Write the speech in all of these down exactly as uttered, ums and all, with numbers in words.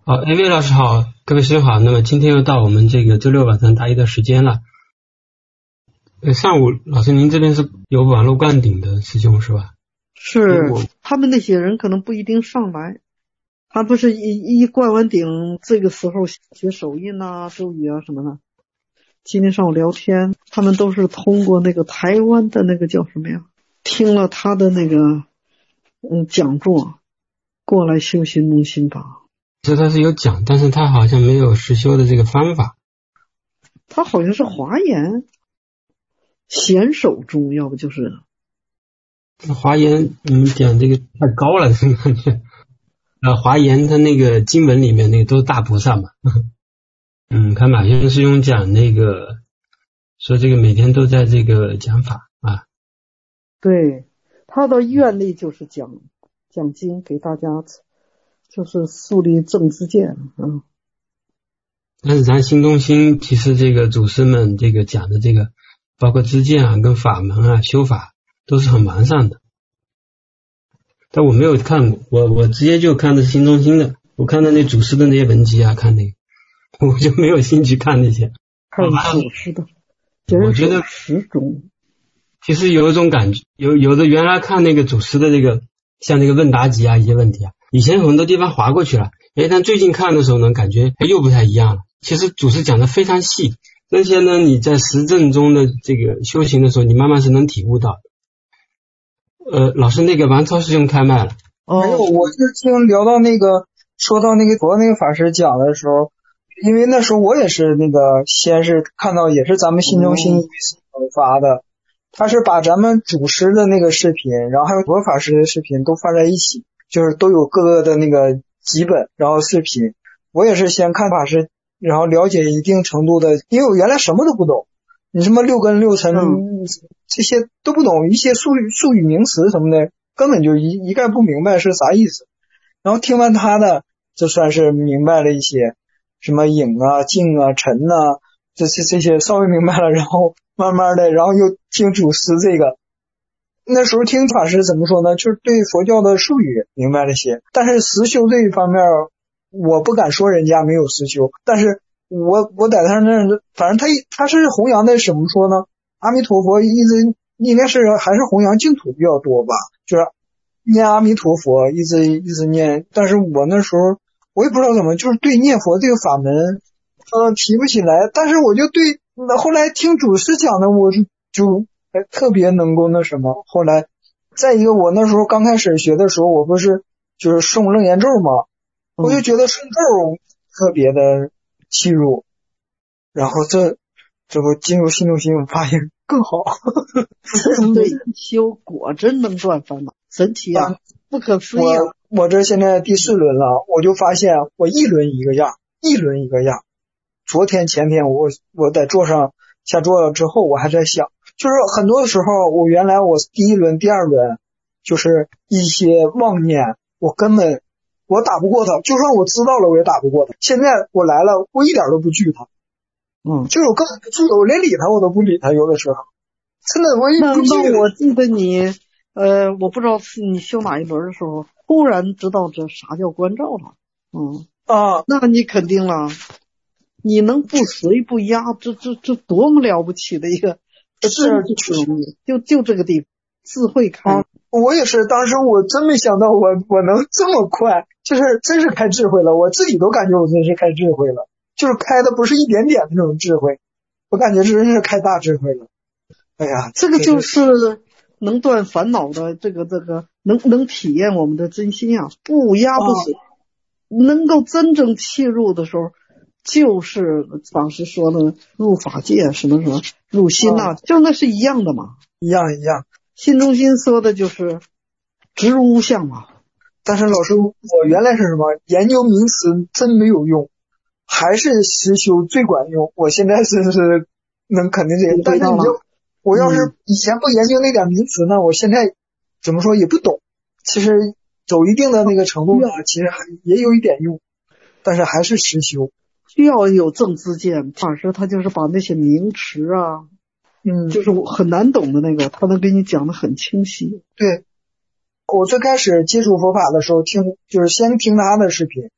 好 ，A V 老师好，各位师兄好。那么今天又到我们这个周六晚上答疑的时间了。呃，上午老师您这边是有网络灌顶的师兄是吧？ 是，他们那些人可能不一定上来，他不是一一灌完顶，这个时候学手印啊、咒语啊什么的。今天上午聊天，他们都是通过那个台湾的那个叫什么呀，听了他的那个嗯讲座，过来修心中心法。 这他是有讲，但是他好像没有实修的这个方法。 他好像是华严显手中，要不就是华严，你们讲这个太高了，这个感觉。呃，华严他那个经文里面那个都是大菩萨嘛。嗯，看马先师兄讲那个，说这个每天都在这个讲法啊。 对，他的愿力就是讲讲经给大家。就是树立正知见，嗯。 但是咱新中心其实这个祖师们这个讲的这个，包括知见啊、跟法门啊、修法都是很完善的。但我没有看过，我我直接就看的是新中心的，我看的那祖师的那些文集啊，看那个，我就没有兴趣看那些。 看祖师的， 我觉得十种。 其实有一种感觉，有有的原来看那个祖师的这个，像那个问答集啊一些问题啊。以前很多地方划过去了，诶，但最近看的时候呢，感觉又不太一样了。其实祖师讲的非常细，那些呢你在实证中的这个修行的时候，你慢慢是能体悟到的。呃，老师那个王超师兄开麦了。 哦，没有，我是听聊到那个说到那个佛那个法师讲的时候，因为那时候我也是那个先是看到也是咱们新中心发的，他是把咱们祖师的那个视频，然后还有佛法师的视频都放在一起。就是都有各个的那个基本，然后视频，我也是先看法师，然后了解一定程度的，因为我原来什么都不懂，你什么六根六尘、嗯、这些都不懂，一些术语术语名词什么的，根本就一一概不明白是啥意思。然后听完他的，就算是明白了一些，什么影啊、静啊、沉啊，这些这些稍微明白了，然后慢慢的，然后又听祖师这个。那时候听法师怎么说呢，就是对佛教的术语明白了些，但是实修这一方面我不敢说人家没有实修，但是我我在他那反正他他是弘扬的什么说呢，阿弥陀佛一直应该是还是弘扬净土比较多吧，就是念阿弥陀佛一直一直念，但是我那时候我也不知道怎么，就是对念佛这个法门呃提不起来，但是我就对后来听祖师讲的我就特别能够那什么，后来再一个我那时候刚开始学的时候，我不是就是诵楞严咒嘛，我就觉得诵咒特别的契入，然后这这不进入新中心我发现更好。 对，修果真能断烦恼，神奇啊，不可思议啊。 我我这现在第四轮了，我就发现我一轮一个样，一轮一个样。昨天前天我我在桌上下桌之后我还在想，就是很多时候我原来我第一轮第二轮就是一些妄念，我根本我打不过他，就算我知道了我也打不过他。现在我来了我一点都不惧他， 嗯， 就是我根本不惧他，我连理他我都不理他，有的时候真的我一不惧。 那我记得你呃我不知道是你修哪一轮的时候忽然知道这啥叫关照了。嗯啊， 那你肯定了，你能不随不压，这这这多么了不起的一个事儿，就就这个地方智慧开、 啊、我也是当时我真没想到我我能这么快，就是真是开智慧了，我自己都感觉我真是开智慧了，就是开的不是一点点的那种智慧，我感觉真是开大智慧了。哎呀， 这个就是能断烦恼的，这个这个能能体验我们的真心啊，不压不随、啊、能够真正切入的时候，就是法师说的入法界什么什么入心啊，就那是一样的嘛， 一样一样。 新中心说的就是直无相嘛。 但是老师，我原来是什么研究名词真没有用，还是实修最管用。我现在是是能肯定这个，但是你就我要是以前不研究那点名词呢，我现在怎么说也不懂。其实走一定的那个程度呢，其实还也有一点用，但是还是实修。 需要有正知见，法师他就是把那些名词啊， 嗯， 就是很难懂的那个，他能给你讲得很清晰。 对，我最开始接触佛法的时候，听就是先听他的视频，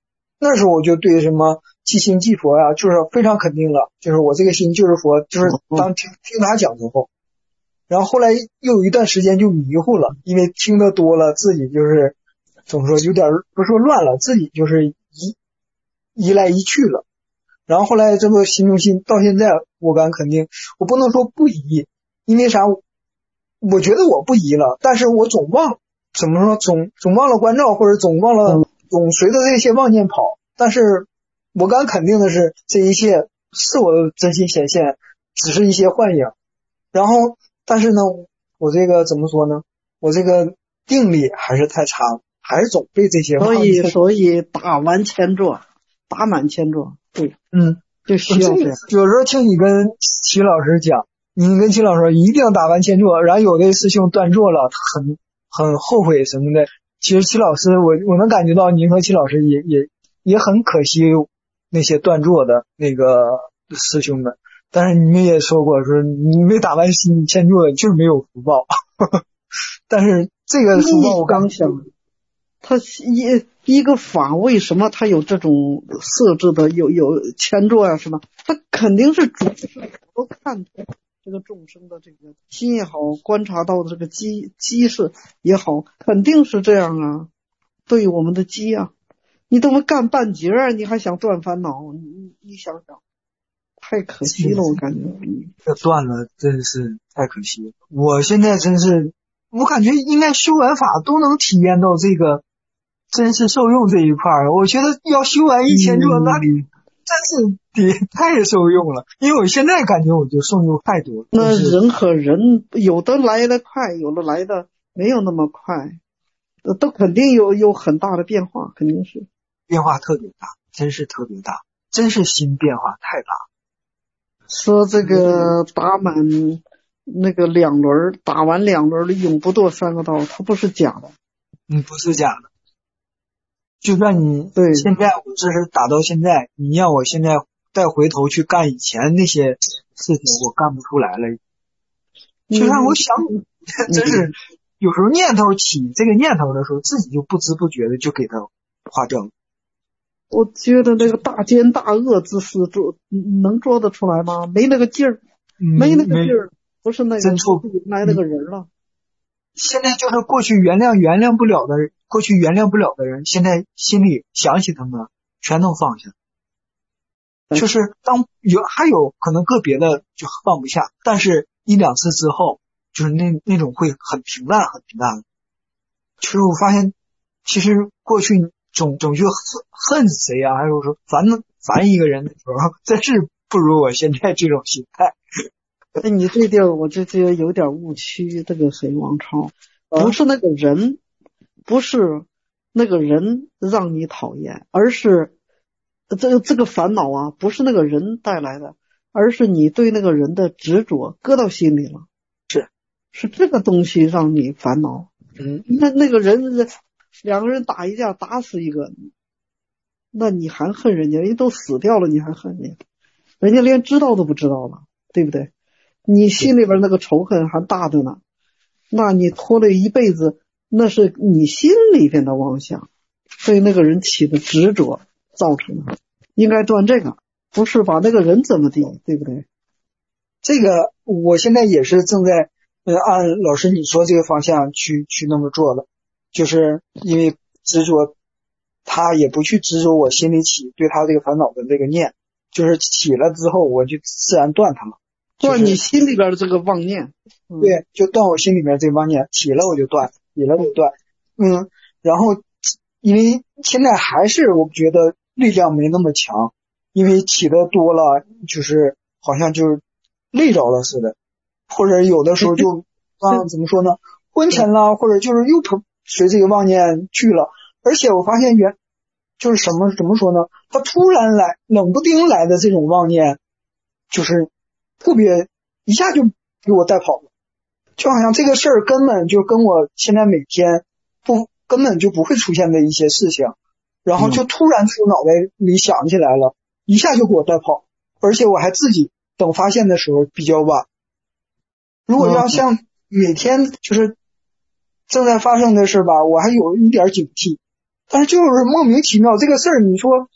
那时候我就对什么即心即佛呀、啊，就是非常肯定了，就是我这个心就是佛，就是当听听他讲之后，然后后来又有一段时间就迷糊了，因为听得多了，自己就是怎么说，有点不是说乱了，自己就是移移来移去了。然后后来这个心中心到现在，我敢肯定，我不能说不移，因为啥？我觉得我不移了，但是我总忘，怎么说，总总忘了关照，或者总忘了，总随着这些妄念跑。但是我敢肯定的是，这一切是我的真心显现，只是一些幻影。然后，但是呢，我这个怎么说呢？我这个定力还是太差了，还是总被这些妄所以念。 所以打完千座，打满千座，对， 嗯， 就需要这样。 有时候听你跟齐老师讲。你跟齐老师说一定要打完千座，然后有的师兄断座了，很很后悔什么的。其实齐老师，我我能感觉到您和齐老师也也也很可惜那些断座的那个师兄们。但是你们也说过，说你没打完千座就是没有福报。但是这个福报我刚想，他一一个法为什么他有这种设置的，有有千座啊什么？他肯定是主是都看这个众生的这个心也好，观察到的这个机机势也好，肯定是这样啊。对我们的机啊，你都没干半截儿，你还想断烦恼？你你想想，太可惜了，我感觉。 这断了真是太可惜了。我现在真是，我感觉应该修完法都能体验到这个真是受用这一块儿。我觉得要修完一千座，那里真是得太受用了，因为我现在感觉我就受用太多。 那人和人有的来得快，有的来的没有那么快，都肯定有有很大的变化，肯定是变化特别大，真是特别大，真是心变化太大。 说这个打满那个两轮，打完两轮的永不堕三个道，它不是假的。 嗯，不是假的。就算你对现在我这是打到现在，你让我现在再回头去干以前那些事情，我干不出来了。就让我想， 嗯、 真是有时候念头起这个念头的时候，自己就不知不觉的就给它化正。 我觉得那个大奸大恶之事做能做得出来吗？没那个劲儿，没那个劲儿，不是那个真错来那个人了。 现在就是过去原谅原谅不了的人，过去原谅不了的人，现在心里想起他们全都放下。就是当有还有可能个别的就放不下，但是一两次之后，就是那那种会很平淡很平淡。就是我发现，其实过去总总去恨恨谁啊，还有说烦烦一个人的时候，真是不如我现在这种心态。 哎，你这地儿我就觉得有点误区。这个谁王超，不是那个人，不是那个人让你讨厌，而是这个这个烦恼啊，不是那个人带来的，而是你对那个人的执着搁到心里了。 是是这个东西让你烦恼。 嗯， 那那个人两个人打一架打死一个，那你还恨人家？人家都死掉了，你还恨人家？人家连知道都不知道了，对不对？你心里边那个仇恨还大着呢，那你拖了一辈子，那是你心里边的妄想，对那个人起的执着造成的。应该断这个，不是把那个人怎么地，对不对？ 这个我现在也是正在呃按老师你说这个方向去去那么做了，就是因为执着，他也不去执着我心里起对他这个烦恼的这个念，就是起了之后我就自然断它了。 断你心里边的这个妄念， 嗯、对，就断我心里面这个妄念，起了我就断，起了我就断，嗯，然后因为现在还是我觉得力量没那么强，因为起的多了，就是好像就是累着了似的，或者有的时候就啊怎么说呢，昏沉了，或者就是又随这个妄念去了，而且我发现原就是什么怎么说呢，他突然来冷不丁来的这种妄念，就是特别一下就给我带跑了，就好像这个事儿根本就跟我现在每天不根本就不会出现的一些事情，然后就突然从脑袋里想起来了，一下就给我带跑，而且我还自己等发现的时候比较晚。如果要像每天就是正在发生的事吧，我还有一点警惕，但是就是莫名其妙这个事儿，你说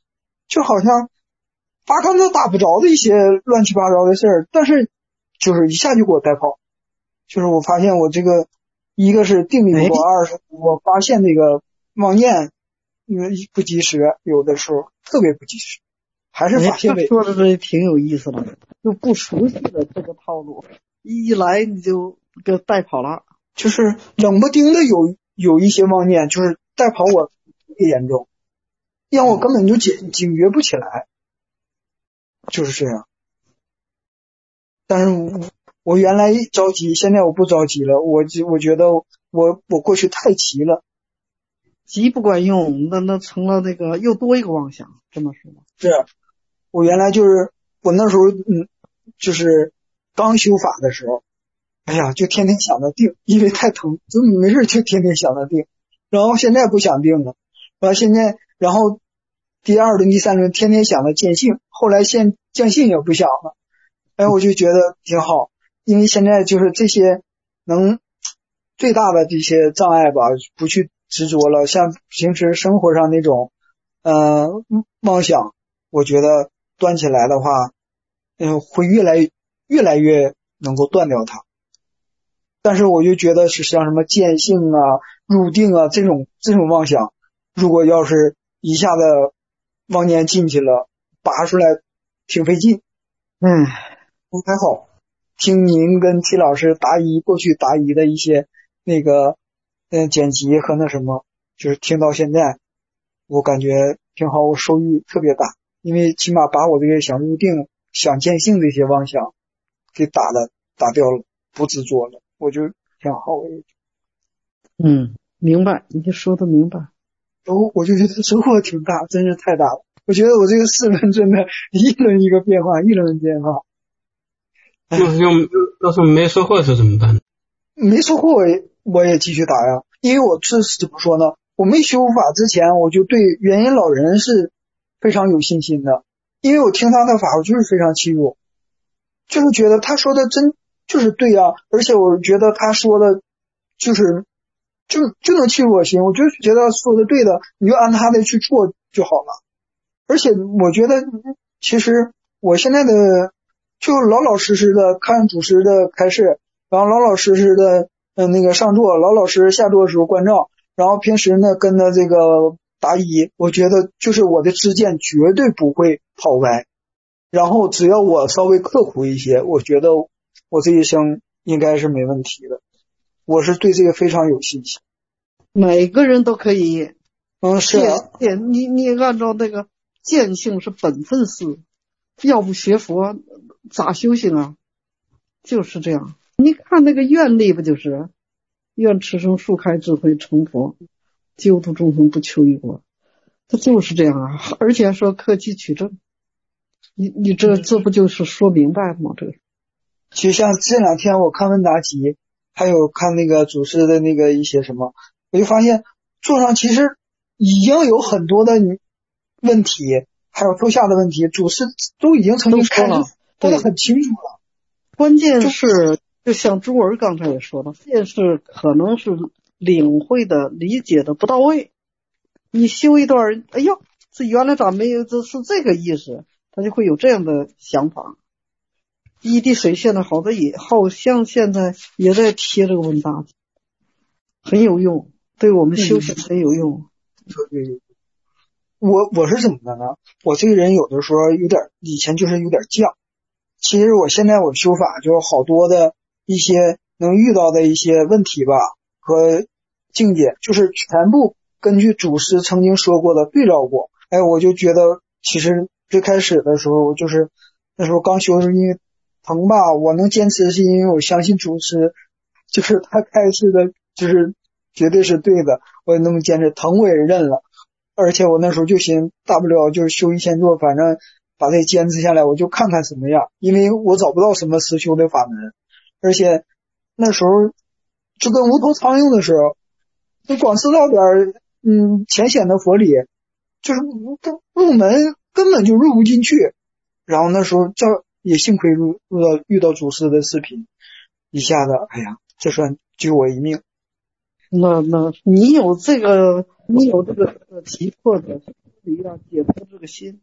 就好像八竿子打不着的一些乱七八糟的事儿，但是就是一下就给我带跑。就是我发现我这个一个是定力不够，二是我发现这个妄念因为不及时，有的时候特别不及时，还是发现哎、说的这挺有意思的，就不熟悉的这个套路，一来你就给带跑了。 就是冷不丁的有有一些妄念，就是带跑我特别严重，让我根本就警警觉不起来，就是这样。但是我我原来着急，现在我不着急了。我我觉得我我过去太急了， 急不管用，那那成了那个又多一个妄想，这么说吧。 是，我原来就是我那时候嗯，就是刚修法的时候，哎呀，就天天想着定，因为太疼，就没事就天天想着定。然后现在不想定了，然后现在然后第二轮、第三轮天天想着见性，后来现见性也不想了。哎，我就觉得挺好。因为现在就是这些能最大的这些障碍吧，不去执着了。像平时生活上那种呃妄想，我觉得断起来的话，嗯、呃，会越来越来越能够断掉它。但是我就觉得是像什么见性啊、入定啊这种这种妄想，如果要是一下子妄念进去了，拔出来挺费劲。 嗯， 还好。听您跟T老师答疑过去答疑的一些那个嗯、呃、剪辑和那什么，就是听到现在我感觉挺好，我收益特别大，因为起码把我这个想入定想见性这些妄想给打了打掉了，不执着了，我就挺好。 嗯，明白，你就说的明白。 哦，我就觉得收获挺大，真是太大了。我觉得我这个四轮真的一轮一个变化，一轮变化。 要是用要是没收获的时候怎么办呢？ 没收获我也我也继续打呀，因为我这是怎么说呢？我没修法之前，我就对元音老人是非常有信心的，因为我听他的法，我就是非常契入，就是觉得他说的真就是对啊，而且我觉得他说的就是就就能契入我心，我就觉得说的对的，你就按他的去做就好了。而且我觉得其实我现在的就老老实实的看主持的开示，然后老老实实的嗯、呃、那个上座，老老实实下座的时候关照，然后平时呢跟着这个答疑，我觉得就是我的知见绝对不会跑歪，然后只要我稍微刻苦一些，我觉得我这一生应该是没问题的，我是对这个非常有信心。 每个人都可以， 嗯，是啊， 你你按照那个见性是本分事，要不学佛咋修行啊？就是这样。你看那个愿力不就是愿持生树开智慧成佛，救度众生不求于国，他就是这样啊。而且说克己取证，你你这这不就是说明白了吗？这个就像这两天我看问答集，还有看那个祖师的那个一些什么，我就发现座上其实已经有很多的问题，还有座下的问题，祖师都已经曾经开示说得很清楚了。 关键是就像朱文刚才也说了，这件事可能是领会的理解的不到位，你修一段，哎呦，这原来咋没有，这是这个意思，他就会有这样的想法。一滴水现在好多也好像现在也在贴这个问答，很有用，对我们修行很有用。 嗯、我我是怎么的呢？我这个人有的时候有点，以前就是有点犟。其实我现在我修法就好多的一些能遇到的一些问题吧和境界，就是全部根据祖师曾经说过的对照过。哎，我就觉得其实最开始的时候，我就是那时候刚修的时候，因为疼吧，我能坚持是因为我相信祖师，就是他开示的，就是绝对是对的，我也那么坚持，疼我也认了。而且我那时候就寻大不了就是修一千座，反正把这坚持下来，我就看看什么样，因为我找不到什么实修的法门，而且那时候就跟无头苍蝇的时候，就光知道点嗯浅显的佛理，就是入门根本就入不进去。然后那时候这也幸亏入入到遇到祖师的视频，一下子哎呀，这算救我一命。 那那你有这个，你有这个急迫的理啊，解脱这个心，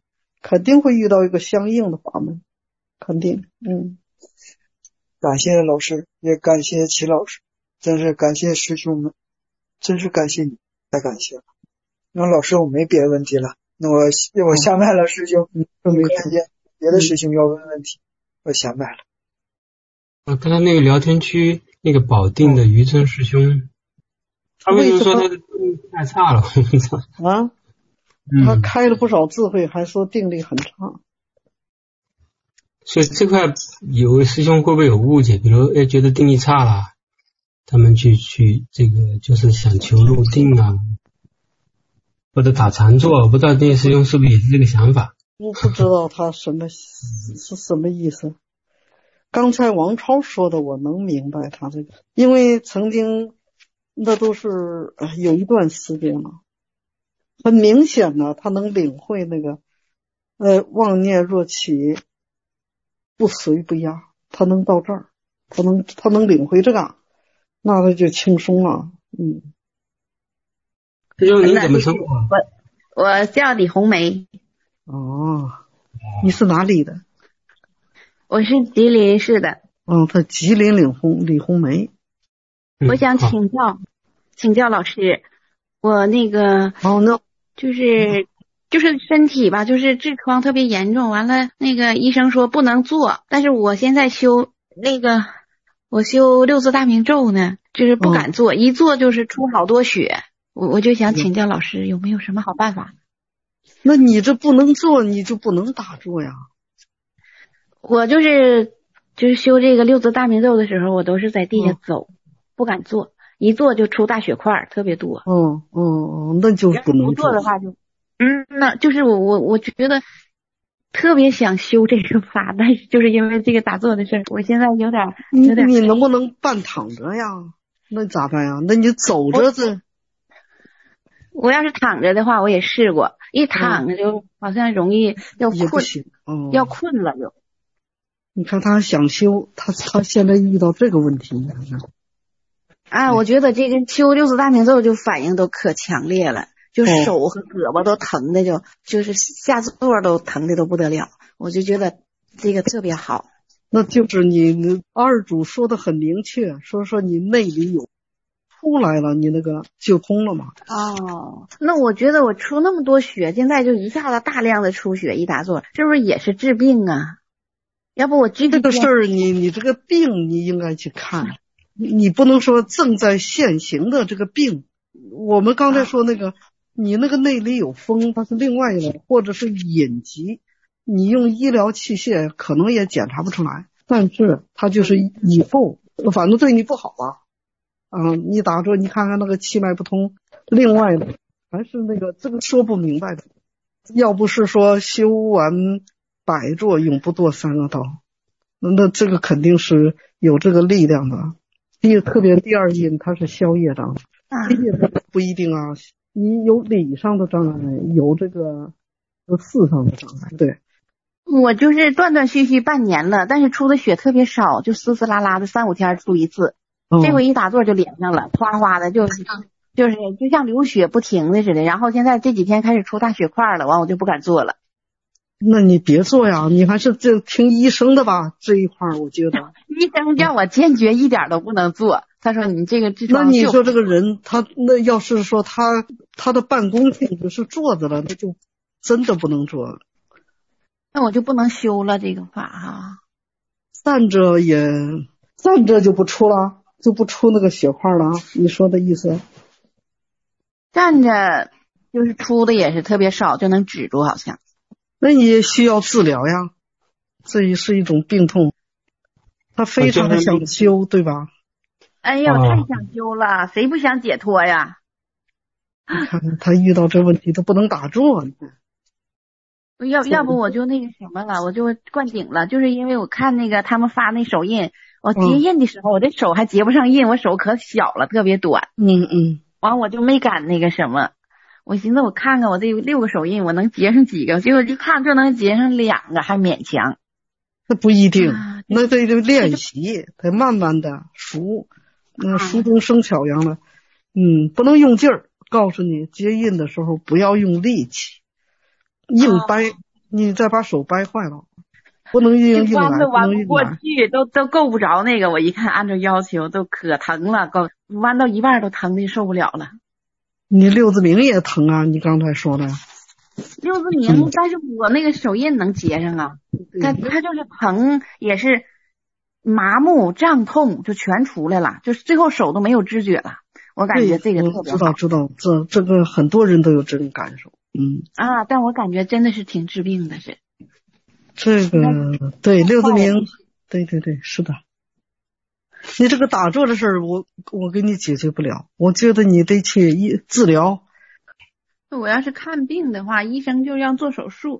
肯定会遇到一个相应的法门，肯定。嗯， 感谢老师，也感谢齐老师，真是感谢师兄们，真是感谢你，太感谢了。那老师我没别的问题了，那我我下麦了，师兄， 嗯， 没看见别的师兄要问问题，我下麦了。 我看到那个聊天区那个保定的于正师兄，他为什么说他的定力太差了？ 啊，他开了不少智慧，还说定力很差。 所以这块有位师兄会不会有误解？比如哎觉得定力差了，他们去去这个就是想求入定啊，或者打禅坐，不知道那些师兄是不是也是这个想法？ 我不知道他什么是什么意思。刚才王超说的我能明白他这个，因为曾经那都是有一段时间了，很明显的他能领会那个呃妄念若起不随不压，他能到这儿，他能他能领会这个，那他就轻松了。嗯， 师兄您怎么称呼？ 我我叫李红梅。 哦，你是哪里的？ 我是吉林市的。 嗯，他吉林李红李红梅。 我想请教、嗯、请教老师，我那个哦，那就是就是身体吧，就是痔疮特别严重，完了那个医生说不能做，但是我现在修那个我修六字大明咒呢，就是不敢做，嗯、一做就是出好多血，我我就想请教老师有没有什么好办法？ 那你这不能做，你就不能打坐呀。 我就是就是修这个六字大明咒的时候，我都是在地下走，嗯、不敢坐，一坐就出大血块，特别多。 哦哦哦，那就不能做。 不做的话就，嗯，那就是我我我觉得特别想修这个法，但是就是因为这个打坐的事儿，我现在有点有点。 你能不能半躺着呀？那咋办呀？那你走着这。 我要是躺着的话，我也试过，一躺着就好像容易要困， 哦、 要困了就。 你看他想修，他他现在遇到这个问题。 啊，我觉得这个修六字大明咒就反应都可强烈了，就手和胳膊都疼的就、哦、就是下座都疼的都不得了，我就觉得这个特别好。 那就是你二主说的很明确，说说你内里有出来了，你那个就通了嘛。 哦，那我觉得我出那么多血，现在就一下子大量的出血，一打坐是不是也是治病啊？要不我这个事儿，你你这个病你应该去看，你不能说正在现行的这个病。我们刚才说那个，啊、你那个内里有风，它是另外一个，或者是隐疾，你用医疗器械可能也检查不出来，但是它就是以后反正对你不好啊。嗯，你打坐你看看那个气脉不通，另外的还是那个这个说不明白的，要不是说修完百坐永不堕三恶道，那这个肯定是有这个力量的。第特别第二印它是消业障，第一不一定啊，你有理上的障碍，有这个有事上的障碍。对， 我就是断断续续半年了，但是出的血特别少，就丝丝拉拉的三五天出一次。哦、这回一打坐就连上了，哗哗的就是就是就像流血不停的似的，然后现在这几天开始出大血块了，完我就不敢做了。 那你别做呀，你还是这听医生的吧，这一块我觉得医生叫我坚决一点都不能做，他说你这个痔疮。 那你说这个人他那要是说他他的办公性质是坐着了，那就真的不能做了。 那我就不能修了这个法哈、啊。 站着也站着就不出了，就不出那个血块了，你说的意思？ 站着就是出的也是特别少，就能止住好像。 那你需要治疗呀，这也是一种病痛，他非常的想修，对吧？ 哎呦，太想修了，哦、谁不想解脱呀？ 你看他遇到这问题，他不能打坐。 要要不我就那个什么了，我就灌顶了，就是因为我看那个他们发那手印，我结印的时候，嗯、我这手还结不上印，我手可小了，特别短。 嗯嗯。 完我就没敢那个什么。我寻思我看看我这六个手印我能结上几个，结果一看就能结上两个，还勉强。 那不一定，啊、那得得练习，得慢慢的熟，那熟中生巧一样的，嗯，不能用劲儿。告诉你，结印的时候不要用力气，硬掰，哦、 你再把手掰坏了，不能硬硬来， 弯都弯不不过去，都都够不着那个。我一看按照要求都可疼了，够弯到一半都疼的受不了了。 你六字铭也疼啊，你刚才说的。 六字铭，但是我那个手印能结上啊，它它就是疼，也是麻木、胀痛，就全出来了，就是最后手都没有知觉了。我感觉这个特别好。 知道知道，这这个很多人都有这种感受。嗯啊，但我感觉真的是挺治病的，是。 这个对六字铭，对对对，是的。你这个打坐的事儿，我我给你解决不了，我觉得你得去医治疗。 我要是看病的话，医生就要做手术。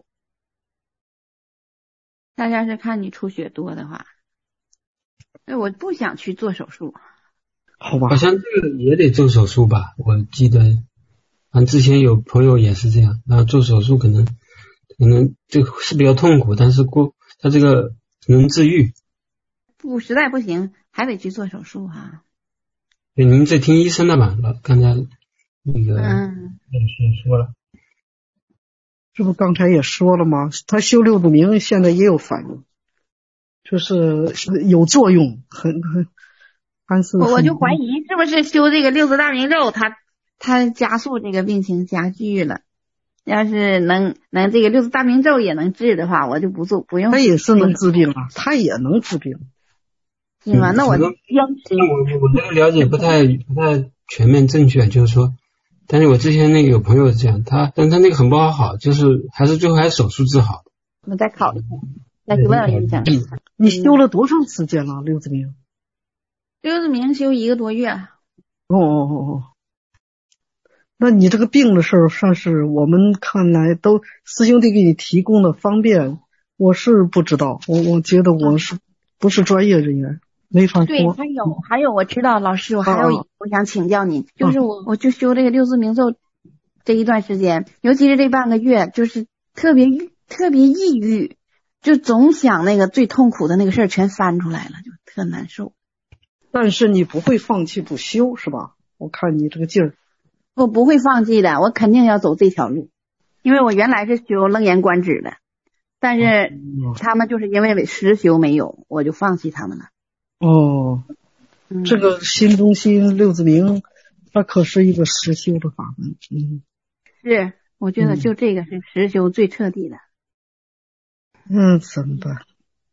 大家是看你出血多的话，对，我不想去做手术。 好吧， 好像这个也得做手术吧？我记得，反正之前有朋友也是这样，然后做手术可能可能这个是比较痛苦，但是过他这个能治愈。 不，实在不行还得去做手术哈。 对，您这听医生的吧？刚才那个嗯， 也说了， 这不刚才也说了吗？他修六字铭现在也有反应，就是有作用，很很还是我我就怀疑是不是修这个六字大明咒，它它加速这个病情加剧了。要是能能这个六字大明咒也能治的话，我就不做不用。 他也是能治病啊，他也能治病， 是吗？那我我我这个了解不太不太全面正确，就是说，但是我之前那个有朋友是这样，他但他那个很不好好，就是还是最后还是手术治好的。 我再考虑，再去问问医生。 你修了多长时间了？六字铭？ 六字铭修一个多月。 哦哦哦哦。那你这个病的事儿，算是我们看来都师兄弟给你提供的方便，我是不知道，我我觉得我是不是专业人员，没法说。 对，还有还有，我知道老师，我还有一、啊、我想请教您，就是我、啊、我就修这个六字铭咒这一段时间，尤其是这半个月，就是特别特别抑郁，就总想那个最痛苦的那个事儿全翻出来了，就特难受。 但是你不会放弃不修是吧？我看你这个劲儿。 我不会放弃的，我肯定要走这条路，因为我原来是修楞严观止的，但是他们就是因为实修没有，我就放弃他们了。 哦， 嗯、 这个心中心六字铭，它可是一个实修的法门。嗯， 是，我觉得就这个是实修最彻底的。 嗯，怎么办？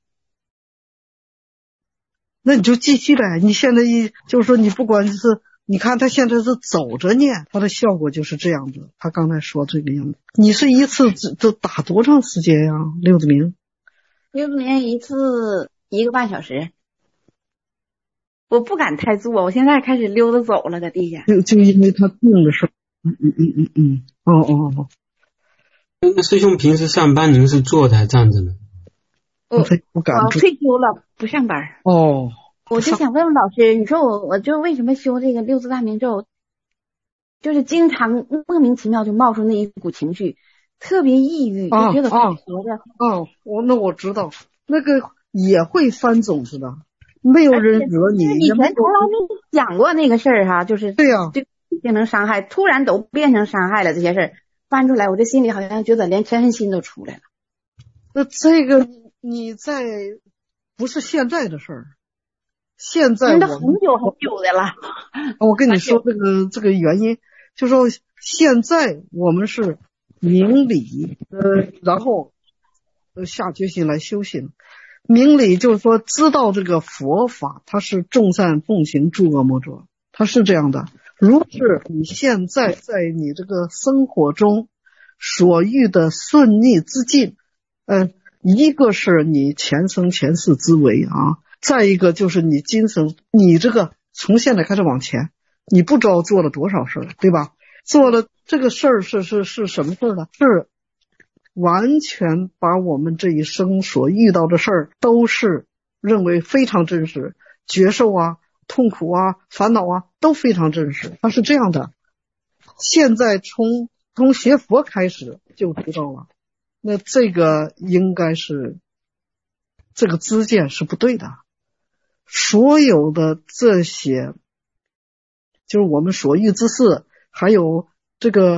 那你就继续呗，你现在一就是说你不管是。你看他现在是走着念，他的效果就是这样子。他刚才说这个样子，你是一次这打多长时间呀？六字铭？ 六字铭一次一个半小时。我不敢太坐，我现在开始溜达走了，在地下。 就就因为他病的事。嗯嗯嗯嗯嗯。哦哦哦。 那师兄平时上班您是坐着还站着呢？ 我我退休了，不上班。 哦。 我就想问问老师，你说我我就为什么修这个六字大明咒，就是经常莫名其妙就冒出那一股情绪，特别抑郁，就觉得活着。 哦，我那我知道，那个也会翻种子的，没有人惹你。 以前从来没想过那个事儿哈，就是对呀， 就变成伤害，突然都变成伤害了，这些事儿翻出来，我这心里好像觉得连嗔恨心都出来了。 那这个你在不是现在的事儿。现在我们很久很久的了。 我跟你说这个这个原因，就说现在我们是明理，呃，然后下决心来修行。明理就是说知道这个佛法，它是众善奉行，诸恶莫作，它是这样的。如是你现在在你这个生活中所遇的顺逆之境，呃，一个是你前生前世之为啊。再一个就是你今生，你这个从现在开始往前，你不知道做了多少事儿，对吧？做了这个事儿是是是什么事儿呢？是完全把我们这一生所遇到的事儿都是认为非常真实，觉受啊、痛苦啊、烦恼啊都非常真实。它是这样的。现在从从学佛开始就知道了，那这个应该是这个知见是不对的。所有的这些就是我们所遇之事，还有这个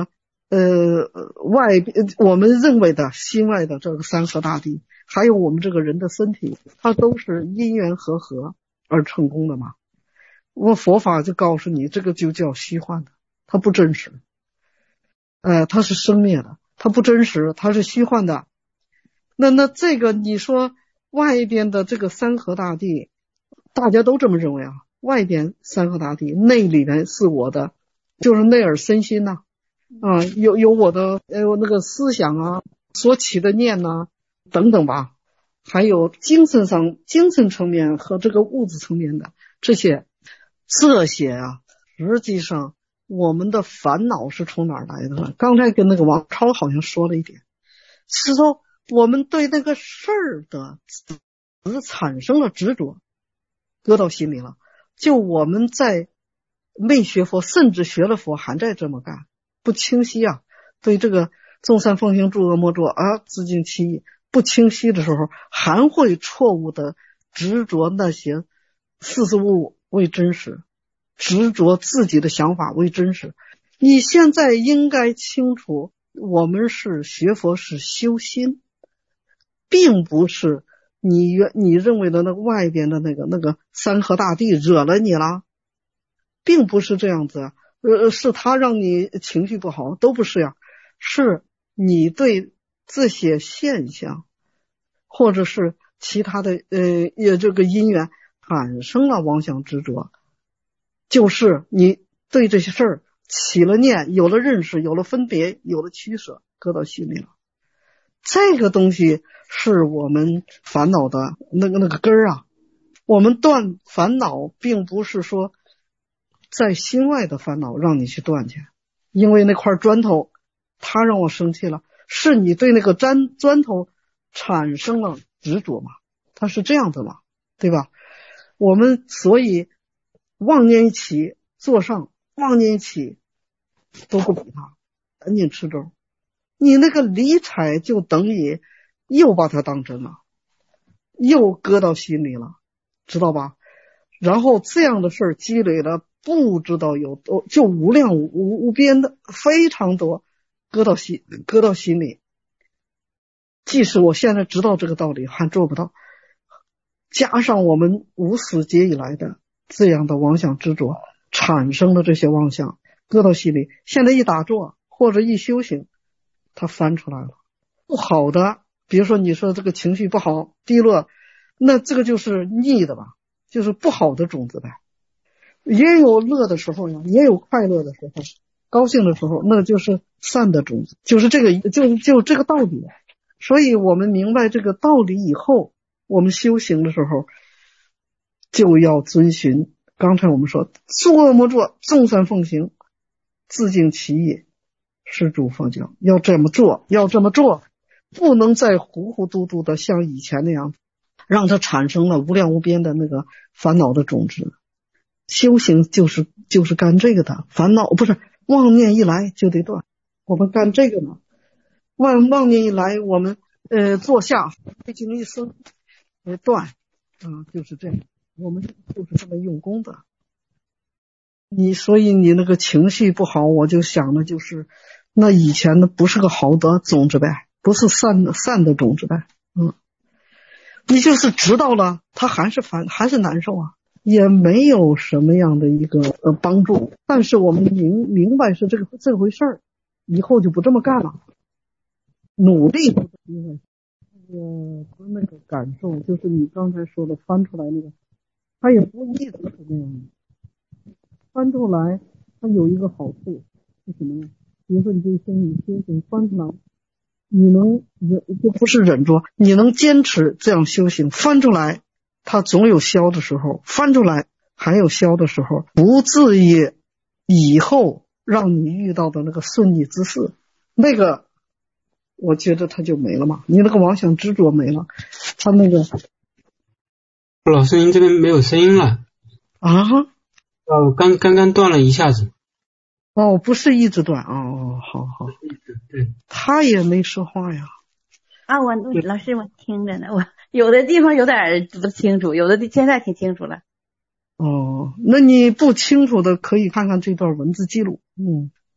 呃外我们认为的心外的这个山河大地，还有我们这个人的身体，它都是因缘和合而成功的嘛。我佛法就告诉你，这个就叫虚幻的，它不真实，呃，它是生灭的，它不真实，它是虚幻的。那那这个你说外边的这个山河大地，大家都这么认为啊，外边山河大地，内里面是我的，就是内耳身心呐、啊，啊，有有我的呃那个思想啊，所起的念呐、啊，等等吧，还有精神上精神层面和这个物质层面的这些，这些啊，实际上我们的烦恼是从哪儿来的呢？刚才跟那个王超好像说了一点，是说我们对那个事儿的只产生了执着，搁到心里了。就我们在没学佛，甚至学了佛还在这么干，不清晰啊，对这个众善奉行，诸恶莫作啊，自净其意不清晰的时候，还会错误的执着那些事事物为真实，执着自己的想法为真实。你现在应该清楚，我们是学佛是修心，并不是你你认为的那个外边的那个那个山河大地惹了你了，并不是这样子，呃，是他让你情绪不好，都不是呀，是你对这些现象或者是其他的呃也这个因缘产生了妄想执着，就是你对这些事儿起了念，有了认识，有了分别，有了取舍，搁到心里了。这个东西是我们烦恼的那个那个根儿啊。我们断烦恼，并不是说在心外的烦恼让你去断去，因为那块砖头它让我生气了，是你对那个砖砖头产生了执着嘛，它是这样的嘛，对吧？我们所以妄念一起坐上，妄念一起都不理他，赶紧吃粥。你那个理睬就等于又把它当真了，又搁到心里了，知道吧？然后这样的事儿积累了不知道有多，就无量无无边的非常多，搁到心搁到心里。即使我现在知道这个道理，还做不到。加上我们无始劫以来的这样的妄想执着，产生了这些妄想，搁到心里。现在一打坐或者一修行，它翻出来了。不好的，比如说你说这个情绪不好，低落，那这个就是逆的吧，就是不好的种子呗。也有乐的时候呢，也有快乐的时候，高兴的时候，那就是善的种子，就是这个就就这个道理。所以我们明白这个道理以后，我们修行的时候就要遵循刚才我们说诸恶莫作，众善奉行，自净其意，是诸佛教。要这么做，要这么做，不能再糊糊涂涂的像以前那样，让它产生了无量无边的那个烦恼的种子。修行就是就是干这个的，烦恼不是妄念一来就得断，我们干这个呢，妄妄念一来，我们呃坐下背经一生呃断啊、呃，就是这样，我们就是这么用功的。你所以你那个情绪不好，我就想的就是那以前的不是个好的种子呗，不是善的善的种子呗，嗯，你就是知道了，他还是烦，还是难受啊，也没有什么样的一个呃帮助。但是我们明明白是这个这回事儿，以后就不这么干了，努力不因为那个那个感受，就是你刚才说的翻出来那个，他也不一直是那样的。翻出来它有一个好处是什么呢？比如说你这一生你修行翻出来，你能忍，就不是忍住，你能坚持这样修行，翻出来它总有消的时候，翻出来还有消的时候，不至于以后让你遇到的那个顺逆之事，那个我觉得它就没了嘛，你那个妄想执着没了，它那个老师您这边没有声音了啊。 哦，刚刚刚断了一下子。 哦，不是一直断哦，好好， 对， 他也没说话呀。 啊，我老师我听着呢，我有的地方有点不清楚，有的地现在挺清楚了。 哦，那你不清楚的可以看看这段文字记录，嗯，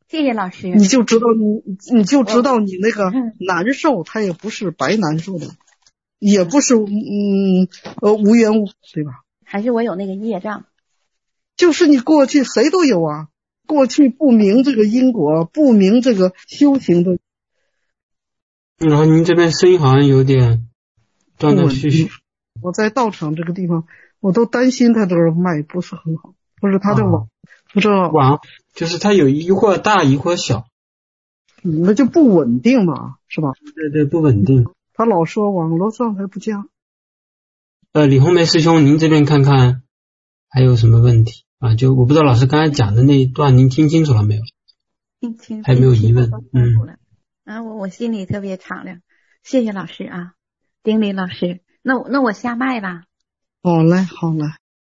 谢谢老师。 你就知道你你就知道你那个难受，它也不是白难受的，也不是嗯呃无缘无故，对吧？ 还是我有那个业障。 就是你过去谁都有啊，过去不明这个因果，不明这个修行的。 然后您这边声音好像有点断断续续。 我在道场这个地方，我都担心他这个脉不是很好，不是他的网，不知道网就是他有一会儿大一会儿小， 嗯，那就不稳定嘛，是吧？ 对对，不稳定。 他老说网络状态不佳。 呃，李红梅师兄，您这边看看还有什么问题啊？就我不知道老师刚才讲的那一段，您听清楚了没有？ 听清， 还没有疑问。嗯。 啊，我我心里特别敞亮，谢谢老师啊，丁玲老师。那我那我下麦吧。 好嘞，好嘞。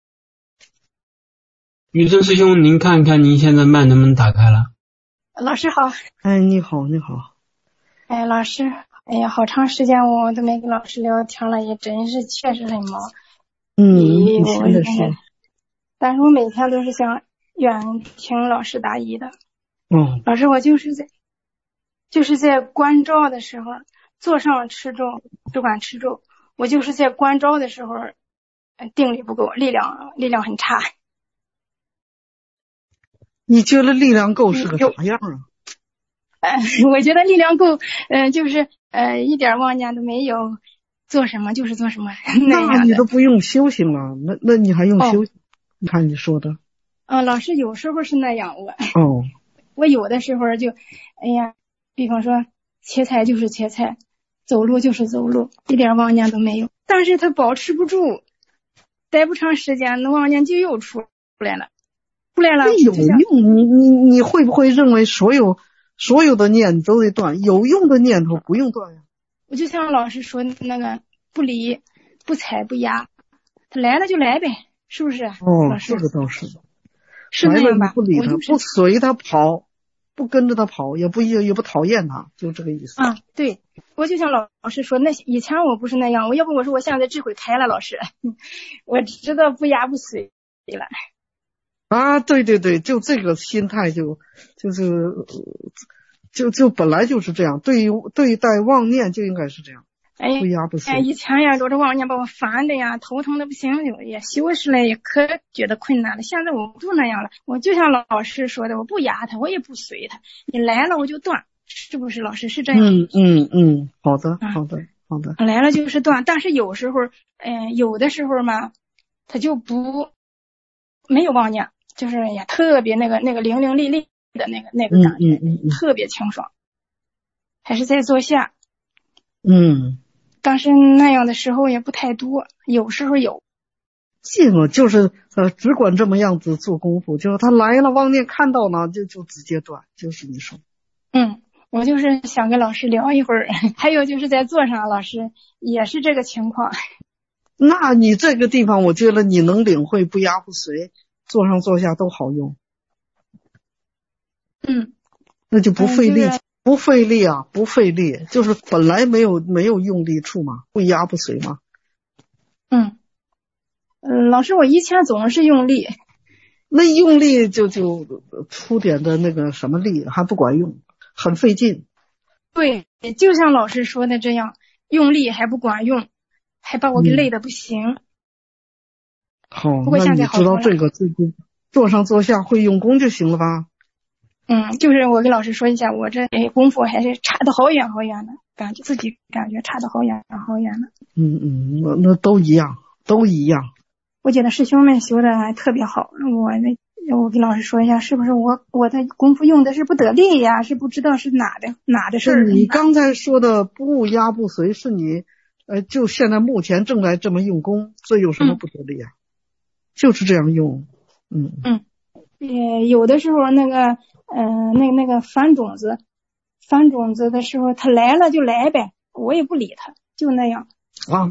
宇正师兄，您看看您现在麦能不能打开了？ 老师好。 哎，你好，你好。 哎，老师，哎呀，好长时间我都没跟老师聊天了，也真是确实很忙。 嗯，你真的是。 但是我每天都是想愿听老师答疑的。 嗯。 老师，我就是在就是在观照的时候，坐上吃咒，只管吃咒。我就是在观照的时候，定力不够，力量力量很差。 你觉得力量够是个啥样啊？ 呃，我觉得力量够，嗯、呃，就是呃一点妄念都没有，做什么就是做什么那样的。 那你都不用修行了，那那你还用修行？哦、你看你说的。 啊、呃，老师有时候是那样，我哦， 我有的时候就，哎呀，比方说切菜就是切菜。走路就是走路，一点妄念都没有，但是他保持不住，待不长时间，那妄念就又出来了，出来了。 有用？你你你会不会认为所有所有的念都得断？有用的念头不用断呀。 我就像老师说那个不离不睬不压，他来了就来呗，是不是？ 哦， 老师这个倒是， 是那样吧？ 不理他， 就是、 不随他跑。不跟着他跑，也不也也不讨厌他，就这个意思。 啊，对，我就像老老师说，那以前我不是那样，我要不我说我现在智慧开了，老师，我知道不压不随了。 啊，对对对，就这个心态就就是就就本来就是这样，对于对待妄念就应该是这样， 哎， 不压不随。 哎，以前呀，都是妄念把我烦的呀，头疼的不行，也修饰了，也可觉得困难了。现在我不那样了，我就像老师说的，我不压他，我也不随他，你来了我就断，是不是？老师是这样？ 嗯嗯嗯，好的好的好的。 来了就是断，但是有时候，嗯、呃，有的时候嘛，他就不没有妄念，就是也特别那个那个伶伶俐俐的那个那个感觉， 嗯嗯嗯、 特别清爽，还是在坐下。 嗯。 但是那样的时候也不太多，有时候有。 这个就是呃，只管这么样子做功夫，就是他来了，妄念看到了就就直接断，就是你说。 嗯，我就是想跟老师聊一会儿，还有就是在座上，老师也是这个情况。 那你这个地方，我觉得你能领会不压不随，坐上坐下都好用。 嗯， 那就不费力。 嗯就是不费力啊，不费力，就是本来没有没有用力处嘛，不压不随嘛。 嗯，嗯，老师，我以前总是用力， 那用力就就出点的那个什么力还不管用，很费劲。 对，就像老师说的这样，用力还不管用，还把我给累得不行。 嗯、好， 不过现在那你知道这个最近坐上坐下会用功就行了吧？ 嗯，就是我跟老师说一下，我这功夫还是差得好远好远的，感觉自己感觉差得好远好远的。 嗯嗯，那那都一样，都一样。 我觉得师兄们修的还特别好，我那我跟老师说一下，是不是我我的功夫用的是不得力呀？是不知道是哪的哪的事儿？ 你刚才说的不压不随，是你呃，就现在目前正在这么用功，这有什么不得力啊？嗯、就是这样用。嗯嗯，呃，有的时候那个。嗯、呃，那那个翻种子，翻种子的时候，他来了就来呗，我也不理他，就那样。 啊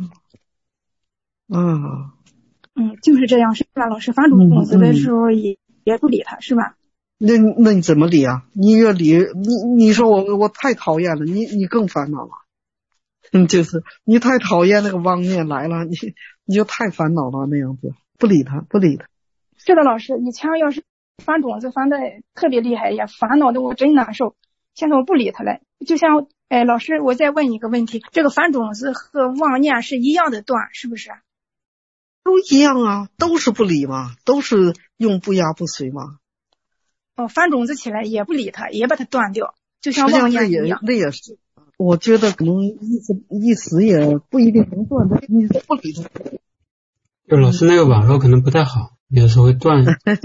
啊， 嗯，就是这样，是吧？老师翻种子的时候也、嗯嗯、也不理他，是吧？ 那那你怎么理啊？你越理，你你说我我太讨厌了，你你更烦恼了。嗯，就是你太讨厌那个妄念来了，你你就太烦恼了那样子，不理他，不理他。 是的，老师，以前要是翻种子翻的特别厉害呀，烦恼的我真难受。现在我不理他了，就像哎，老师，我再问你一个问题，这个翻种子和妄念是一样的断，是不是？ 都一样啊，都是不理嘛，都是用不压不随嘛。 哦，翻种子起来也不理他，也把它断掉，就像妄念一样。 那也是，我觉得可能意思意思也不一定能断的，你不理他。 就老师那个网络可能不太好，有时候会断。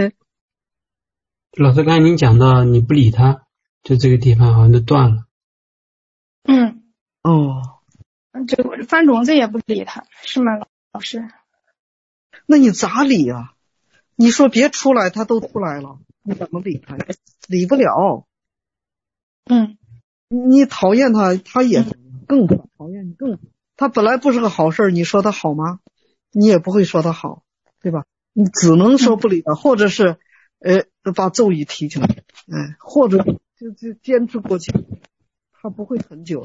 老师刚才您讲到你不理他，就这个地方好像就断了。 嗯， 哦， 这个翻种子也不理他，是吗，老师？ 那你咋理啊？你说别出来，他都出来了，你怎么理他？理不了。 嗯， 你讨厌他，他也更讨厌你更。他本来不是个好事，你说他好吗？你也不会说他好，对吧？你只能说不理他，嗯、或者是呃把咒语提起来，哎，或者就就坚持过去，他不会很久的。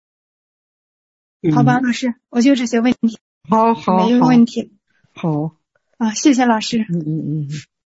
好吧，老师，我就这些问题。 好好， 没有问题。 好啊，谢谢老师。 嗯嗯嗯。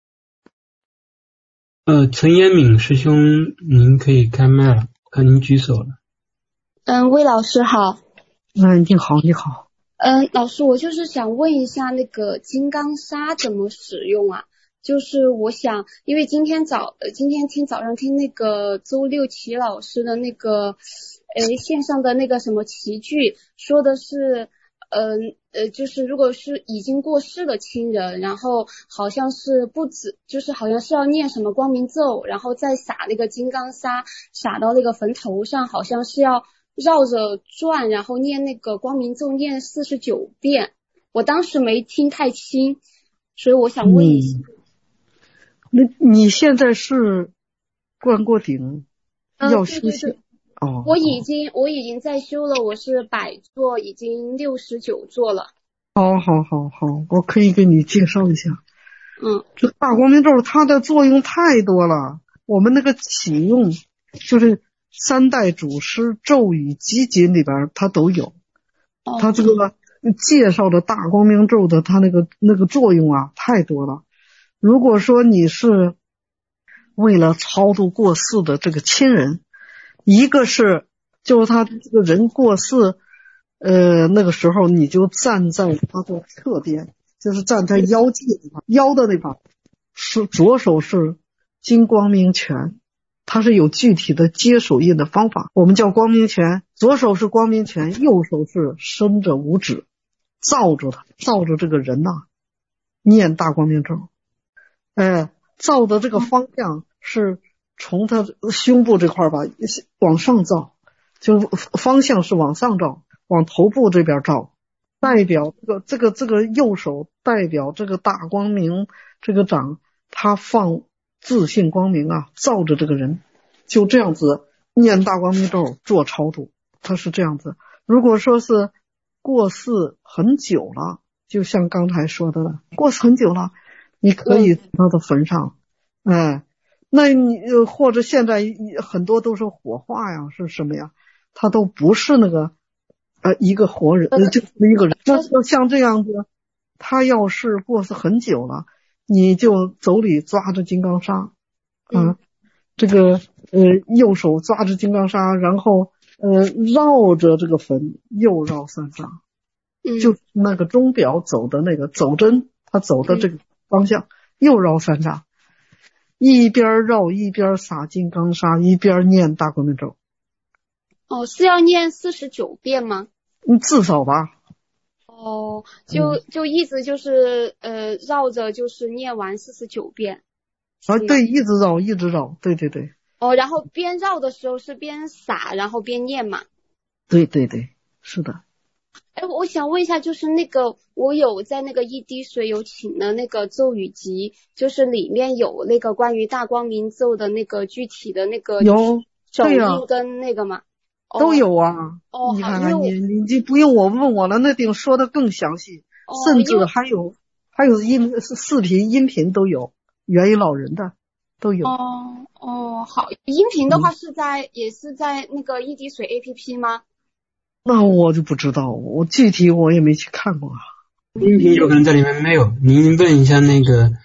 呃，陈延敏师兄，您可以开麦了，看您举手了。 嗯，魏老师好。 嗯，你好，你好。 嗯，老师，我就是想问一下那个金刚砂怎么使用啊？就是我想，因为今天早，呃，今天听早上听那个周六齐老师的那个，诶，线上的那个什么齐聚，说的是，嗯 呃, 呃，就是如果是已经过世的亲人，然后好像是不止，就是好像是要念什么光明咒，然后再撒那个金刚砂，撒到那个坟头上，好像是要绕着转，然后念那个光明咒念四十九遍。我当时没听太清，所以我想问一下。嗯， 那你现在是灌过顶， 嗯、 要休息？ 对对对哦， 我已经我已经在修了，我是百座，已经六十九座了。 好好好好，我可以给你介绍一下。 嗯， 这大光明咒它的作用太多了，我们那个启用就是三代祖师咒语集锦里边它都有。 哦、 它这个介绍的大光明咒的它那个那个作用啊太多了。如果说你是为了超度过世的这个亲人，一个是就是他这个人过世，呃，那个时候你就站在他的侧边，就是站在腰际的地方，腰的地方，是左手是金光明拳，它是有具体的接手印的方法，我们叫光明拳，左手是光明拳，右手是伸着五指，照着他，照着这个人呐、啊，念大光明咒，哎，照的这个方向是从他胸部这块吧往上照，就方向是往上照，往头部这边照，代表这个这个这个右手代表这个大光明这个掌，他放自信光明啊，照着这个人，就这样子念大光明咒做超度，他是这样子。如果说是过世很久了，就像刚才说的了，过世很久了，你可以在他的坟上，哎。那你或者现在很多都是火化呀，是什么呀？他都不是那个呃一个活人，就是一个人。那像这样子，他要是过世很久了，你就手里抓着金刚砂，啊，这个呃右手抓着金刚砂，然后呃绕着这个坟右绕三匝，就那个钟表走的那个走针，他走的这个方向右绕三匝。一边绕一边撒金刚砂，一边念大光明咒。 哦，是要念四十九遍吗？ 嗯，至少吧。 哦，就就一直就是呃绕着就是念完四十九遍。 啊，对，一直绕一直绕，对对对。 哦，然后边绕的时候是边撒，然后边念嘛。 对对对，是的。 哎，我想问一下，就是那个我有在那个一滴水有请的那个咒语集，就是里面有那个关于大光明咒的那个具体的那个有手印跟那个嘛、 啊、都有啊。 哦， 你看看你你就不用我问我了，那顶说的更详细、哦、甚至还有还有音视频音频都有，源于老人的都有。 哦哦，好，音频的话是在、嗯、也是在那个一滴水 A P P 吗？ 那我就不知道，我具体我也没去看过。 音频有可能在里面没有，您问一下那个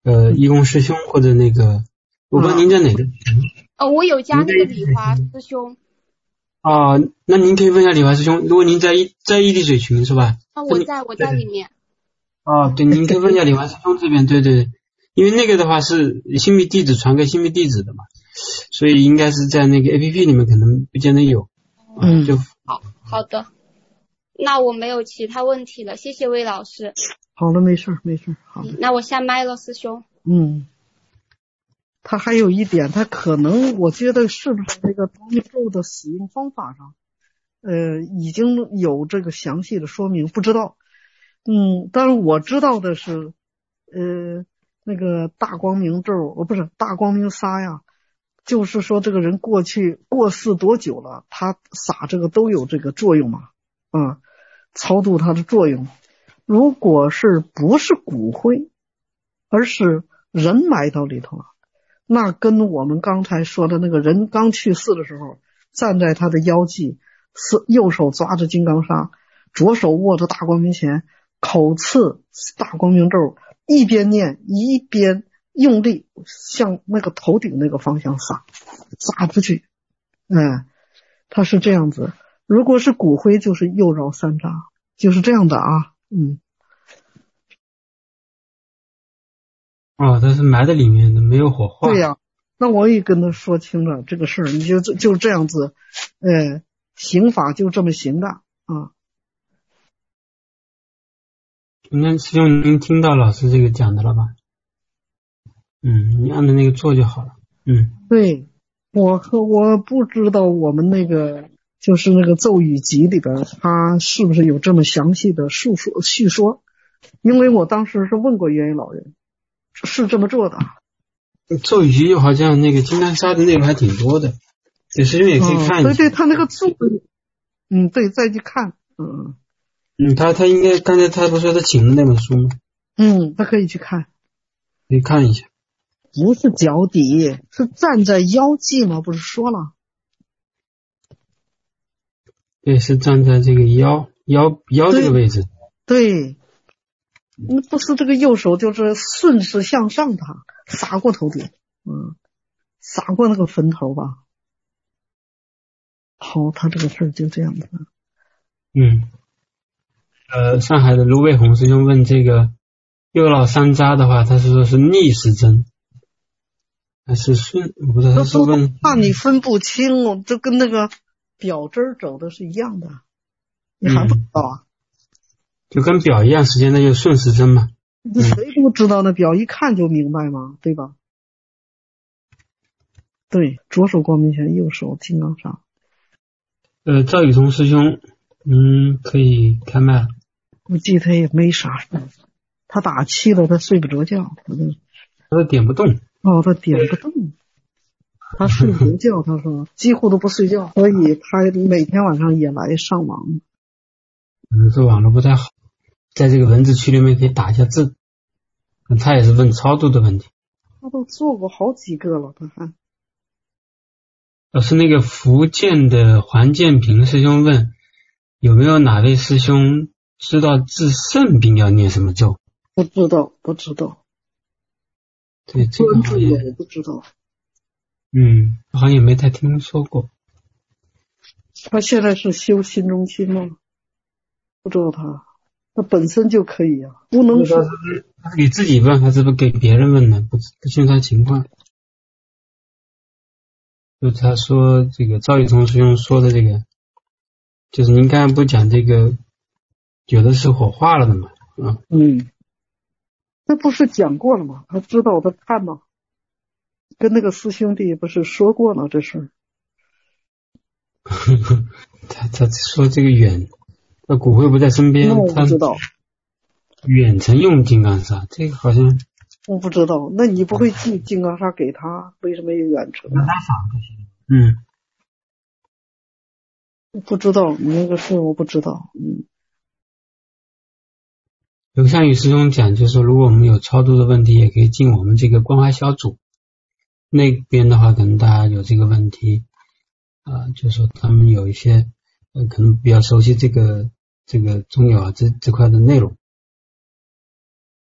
呃义工师兄或者那个，我不知道您在哪个群。 哦，我有加那个李华师兄。 啊，那您可以问一下李华师兄，如果您在一在异地水群是吧？ 啊，我在我在里面。 啊，对，您可以问一下李华师兄这边，对对，因为那个的话是新密地址传给新密地址的嘛，所以应该是在那个 A P P 里面可能不见得有。 嗯， 就好好的，那我没有其他问题了，谢谢魏老师。 好了，没事没事，好。 嗯，那我下麦了，师兄。 嗯。他还有一点，他可能我觉得是不是这个光明咒的使用方法上，呃，已经有这个详细的说明，不知道。嗯，但是我知道的是，呃，那个大光明咒，哦，不是大光明撒呀，就是说这个人过去过世多久了，他撒这个都有这个作用嘛，啊，超度它的作用。如果是不是骨灰，而是人埋到里头了。那跟我们刚才说的那个人刚去世的时候，站在他的腰际，是右手抓着金刚砂，左手握着大光明弦，口刺大光明咒，一边念一边用力向那个头顶那个方向撒，撒出去。哎，他是这样子。如果是骨灰，就是右绕三匝，就是这样的啊。嗯。 哦，它是埋在里面的，没有火化。 对呀、啊，那我也跟他说清了这个事儿，你就就这样子，呃，刑法就这么行的啊。 那师兄您听到老师这个讲的了吧？嗯，你按照那个做就好了。嗯， 对，我和我不知道我们那个就是那个咒语集里边，他是不是有这么详细的述说叙说？因为我当时是问过元宇老人。是这么做的。 咒语集好像那个金刚砂的内容还挺多的，有师兄也可以看一下。 对对，他那个咒，嗯，对，再去看，嗯嗯，他他应该刚才他不是说他请的那本书吗？ 嗯，他可以去看， 可以看一下。 不是脚底，是站在腰际吗？不是说了？ 对，是站在这个腰腰腰这个位置。 对。那不是这个右手就是顺势向上的撒过头顶，嗯，撒过那个坟头吧。好，他这个事儿就这样子。 嗯，呃，上海的卢卫红师兄问这个右绕三匝的话，他是说是逆时针还是顺？我不知道他是问。 怕你分不清哦，这跟那个表针走的是一样的，你还不知道啊？ 嗯，就跟表一样时间，那就顺时针嘛。 你谁不知道那表一看就明白嘛，对吧？对，左手光明弦，右手金刚砂。 呃，赵宇彤师兄，嗯，可以开麦了。 我记得他也没啥事，他打气了，他睡不着觉，他就他都点不动。 哦，他点不动，他睡不着觉，他说几乎都不睡觉，所以他每天晚上也来上网。 可能是网络不太好，在这个文字区里面可以打一下字。他也是问超度的问题。 他都做过好几个了，他还。 呃，是那个福建的黄建平师兄问，有没有哪位师兄知道治肾病要念什么咒？ 不知道，不知道。 对，这个好像我不知道。 嗯，好像也没太听说过。 他现在是修心中心吗？不知道他，他本身就可以啊，不能说他是给自己问还是不给别人问呢？不不清楚他情况。就他说这个赵宇彤师兄说的这个，就是您刚才不讲这个，有的是火化了的嘛，嗯嗯，那不是讲过了吗？他知道他看吗？跟那个师兄弟不是说过了这事儿。 他他说这个远，那骨灰不在身边， 那我不知道。 远程用金刚砂，这个好像我不知道。那你不会寄金刚砂给他？为什么有远程？ 那他傻不行。嗯， 不知道，你那个事我不知道。嗯。 刘向宇师兄讲，就是说如果我们有超度的问题，也可以进我们这个关怀小组。那边的话，可能大家有这个问题啊、呃，就是说他们有一些呃，可能比较熟悉这个这个中友啊这这块的内容。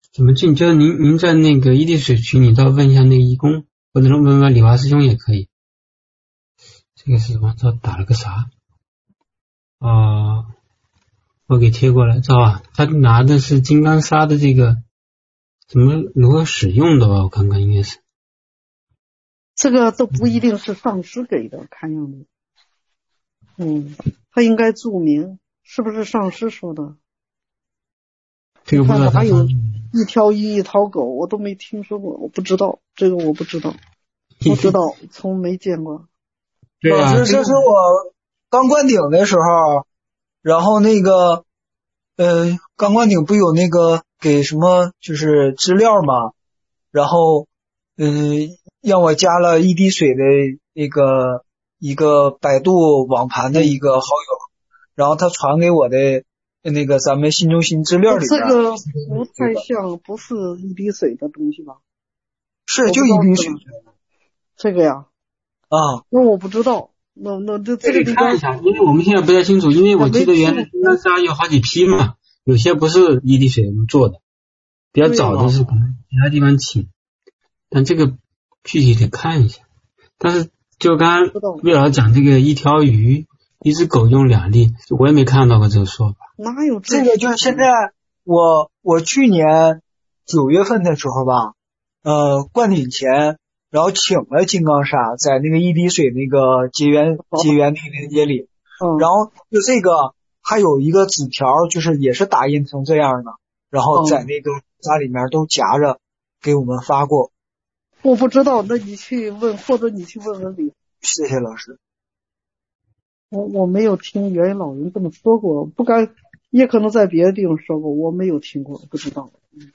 怎么进？就是您您在那个异地水群，你到问一下那个义工，或者问问李华师兄也可以。这个是往这打了个啥？啊、呃，我给贴过来，知道吧？他拿的是金刚砂的这个怎么如何使用的吧？我看看应该是。 这个都不一定是上师给的，看样子。嗯，他应该注明是不是上师说的。 这个不知道他还有一条鱼一条狗，我都没听说过，我不知道这个我不知道，不知道，从没见过。 对啊， 老师，这是我刚灌顶的时候，然后那个呃，刚灌顶不有那个给什么就是资料嘛，然后嗯、呃，让我加了一滴水的那个一个百度网盘的一个好友，然后他传给我的那个咱们新中心资料里边， 这个不太像，不是一滴水的东西吧？ 是就一滴水。 这个呀。 啊， 那我不知道，那那这这个得看一下，因为我们现在不太清楚，因为我记得原来金刚砂有好几批嘛，有些不是一滴水做的，比较早的是可能其他地方请，但这个具体得看一下。但是就刚刚魏老师讲这个一条鱼一只狗用两粒，我也没看到过这个说法。 哪有这个？就是现在我我去年九月份的时候吧，呃，灌顶前。然后请了金刚砂在那个一滴水那个结缘结缘那个链接里， 嗯， 然后就这个还有一个纸条，就是也是打印成这样的，然后在那个砂里面都夹着给我们发过。 我不知道，那你去问，或者你去问问李。 谢谢老师。 我我没有听元老人这么说过，不敢，也可能在别的地方说过，我没有听过，不知道。嗯，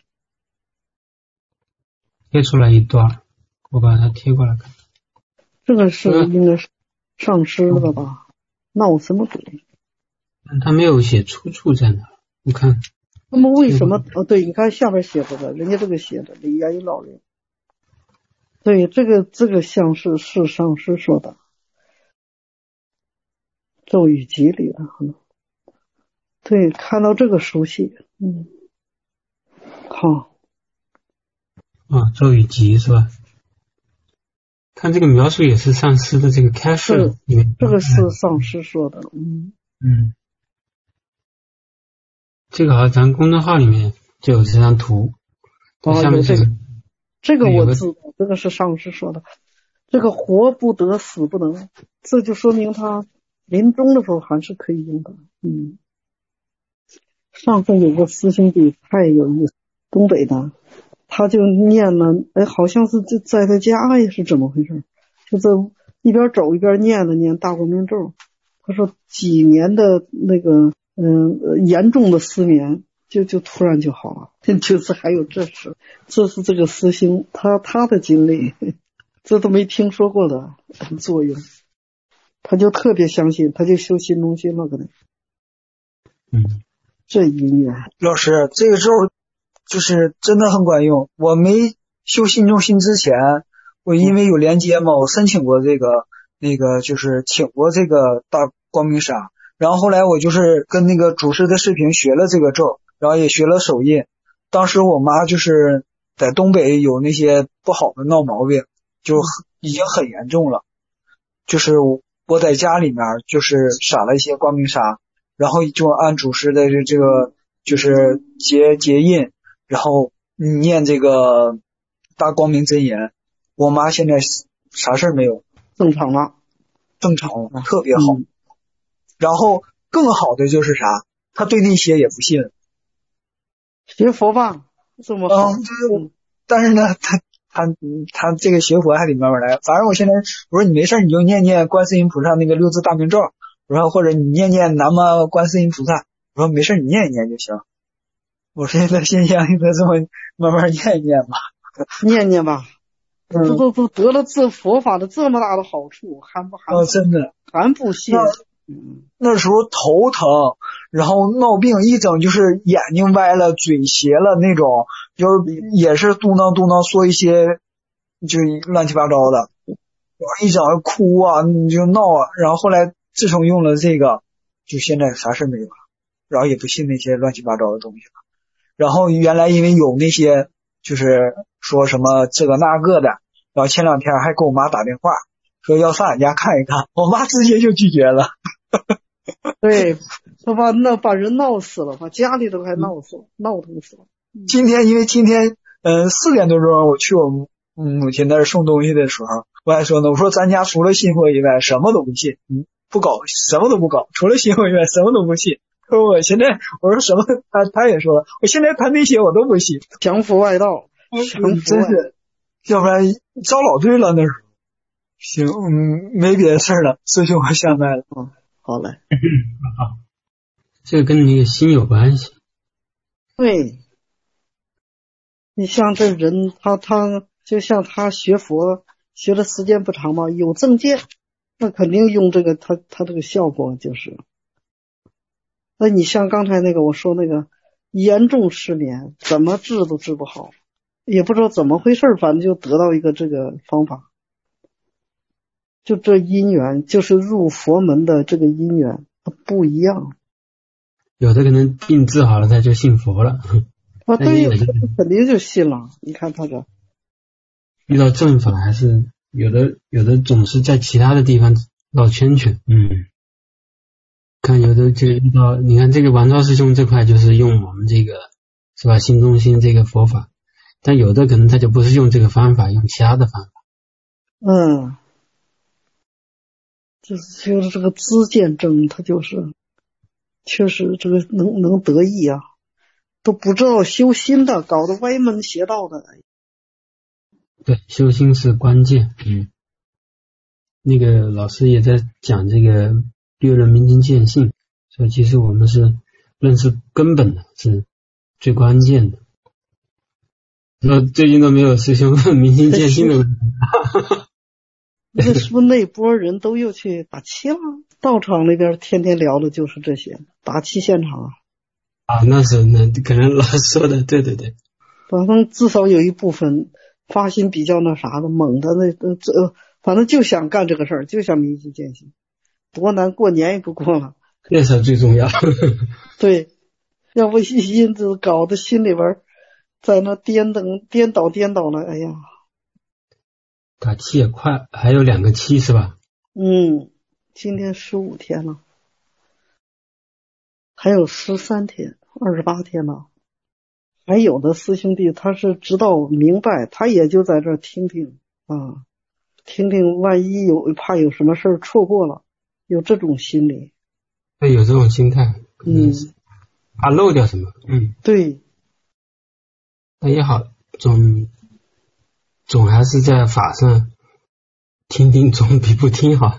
贴出来一段。我把它贴过来看， 这个是应该是上师的吧？嗯、闹什么鬼？ 他没有写出处在哪，我看。 那么为什么？哦，对，你看下边写着的，人家这个写的李元老人。对，这个这个像是是上师说的，咒语集里的可能。对，看到这个熟悉，嗯，好。 啊，咒语集是吧？看这个描述也是上师的这个开示里面， 这个是上师说的，嗯嗯，这个好像咱公众号里面就有这张图， 哦， 下面这个这个我知道，这个是上师说的，这个活不得死不能，这就说明他临终的时候还是可以用的，嗯。上次有个师兄弟太有意思，东北的。他就念了，哎，好像是就在他家呀，是怎么回事？就这一边走一边念了念大光明咒。他说几年的那个嗯、呃、严重的失眠，就就突然就好了。就是还有这事，这是这个师兄他他的经历，这都没听说过的作用。他就特别相信，他就修心中心了，可能。 嗯， 这因缘。 老师，这个咒就是真的很管用。我没修心中心之前，我因为有连接嘛，我申请过这个那个就是请过这个大光明砂，然后后来我就是跟那个主师的视频学了这个咒，然后也学了手印。当时我妈就是在东北有那些不好的闹毛病，就已经很严重了，就是我在家里面就是撒了一些光明砂，然后就按主师的这个就是结结印，然后念这个大光明真言，我妈现在啥事没有， 正常了， 正常了，特别好。 嗯、 然后更好的就是啥，她对那些也不信， 学佛吧，这么好。 嗯，就是但是呢，她她她这个学佛还得慢慢来。反正我现在我说你没事你就念念观世音菩萨那个六字大明咒，我说或者你念念南无观世音菩萨，我说没事你念一念就行。我现在先让他这么慢慢念一念吧， 念念吧。 嗯， 这都都得了这佛法的这么大的好处，还不还哦，真的还不信？ 那时候头疼，然后闹病，一整就是眼睛歪了，嘴斜了那种，就是也是嘟囔嘟囔说一些就乱七八糟的，然后一整哭啊，你就闹啊。然后后来自从用了这个，就现在啥事没有了，然后也不信那些乱七八糟的东西了。 然后原来因为有那些就是说什么这个那个的，然后前两天还给我妈打电话说要上俺家看一看，我妈直接就拒绝了。 对，他把那把人闹死了，把家里都快闹死了，闹腾死了。 今天因为今天嗯四点多钟我去我母亲那儿送东西的时候，我还说呢，我说咱家除了信佛以外什么都不信，嗯，不搞什么都不搞，除了信佛以外什么都不信。说我现在我说什么，他他也说了，我现在他那些我都不信， 降服外道，降服外真是，要不然遭老罪了那时候。行，嗯，没别的事了，师兄我下麦了。 嗯，好嘞。 好，这个跟那个心有关系。 对，你像这人，他他就像他学佛学的时间不长嘛，有正见，那肯定用这个他他这个效果就是。那你像刚才那个我说那个严重失眠，怎么治都治不好，也不知道怎么回事，反正就得到一个这个方法。就这因缘，就是入佛门的这个因缘，它不一样。 有的可能病治好了，他就信佛了。 啊，对，他肯定就信了。你看他这遇到正法，还是有的，有的总是在其他的地方绕圈圈。嗯，看有的就遇到，你看这个王超师兄这块就是用我们这个是吧心中心这个佛法，但有的可能他就不是用这个方法，用其他的方法。 嗯。就是就是这个知见争，他就是确实这个能能得意啊，都不知道修心的，搞得歪门邪道的。 对，修心是关键。嗯，那个老师也在讲这个六人明经见性，所以其实我们是认识根本的，是最关键的。那最近都没有师兄问明经见性的问题。 那是不是那波人都又去打七了？道场那边天天聊的就是这些打七现场啊。 啊，那是那可能老师说的，对对对。 反正至少有一部分发心比较那啥的，猛的那这，反正就想干这个事儿，就想明心见性，多难，过年也不过了。 这才最重要。 对，要不因子搞得心里边在那颠倒颠倒颠倒了，哎呀。 打七也快，还有两个七是吧？ 嗯，今天十五天了，还有十三天，二十八天了。还有的师兄弟他是知道明白，他也就在这儿听听啊，听听万一有怕有什么事儿错过了，有这种心理。 对，有这种心态， 嗯， 怕漏掉什么。嗯， 对。 那也好，总。总还是在法上听听总比不听好。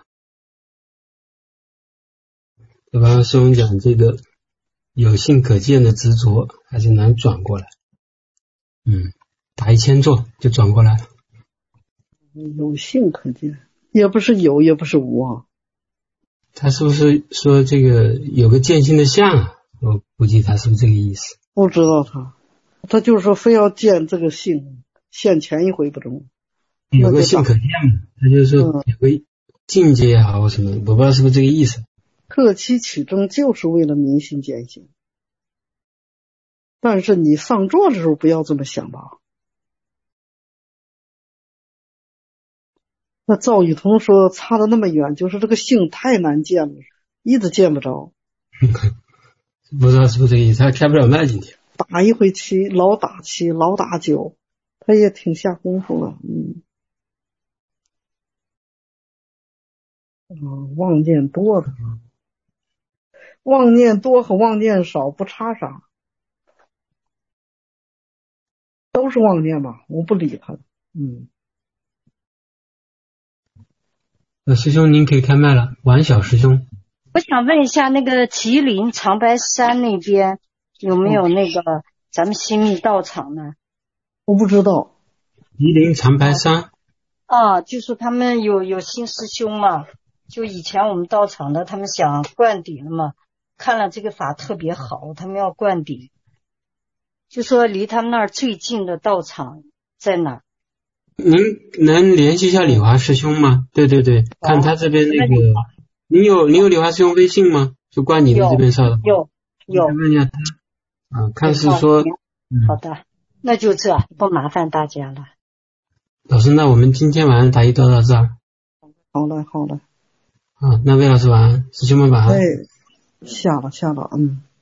这帮师兄讲这个有性可见的执着还是难转过来。嗯，打一千座就转过来了。 有性可见，也不是有，也不是无啊。 他是不是说这个有个见性的相啊？我估计他是不是这个意思？ 不知道他，他就是说非要见这个性。现前一回不中， 有个性可见嘛，他就是说有个境界也好或什么，我不知道是不是这个意思。 克期取证就是为了明心见性，但是你上座的时候不要这么想吧。那赵雨桐说差得那么远，就是这个性太难见了，一直见不着。 不知道是不是这个意思，他开不了麦今天。 打一回七，老打七，老打九。他也挺下功夫了，嗯，啊，妄念多的，妄念多和妄念少不差啥，都是妄念吧，我不理他，嗯。 呃，师兄您可以开麦了，王小师兄。 我想问一下，那个吉林长白山那边有没有那个咱们新密道场呢？ 我不知道。 吉林长白山啊，就是他们有有新师兄嘛，就以前我们道场的，他们想灌顶了嘛，看了这个法特别好，他们要灌顶，就说离他们那儿最近的道场在哪？ 您能联系一下李华师兄吗？对对对，哦、看他这边那个，您有您有李华师兄微信吗？就灌顶的这边上的。 有有。 问一下他啊，看是说嗯， 好的，那就这，不麻烦大家了。 老师，那我们今天晚上答疑都到这儿。 好嘞，好嘞。 啊，那魏老师晚安，师兄们晚安。 哎，下了下了，嗯。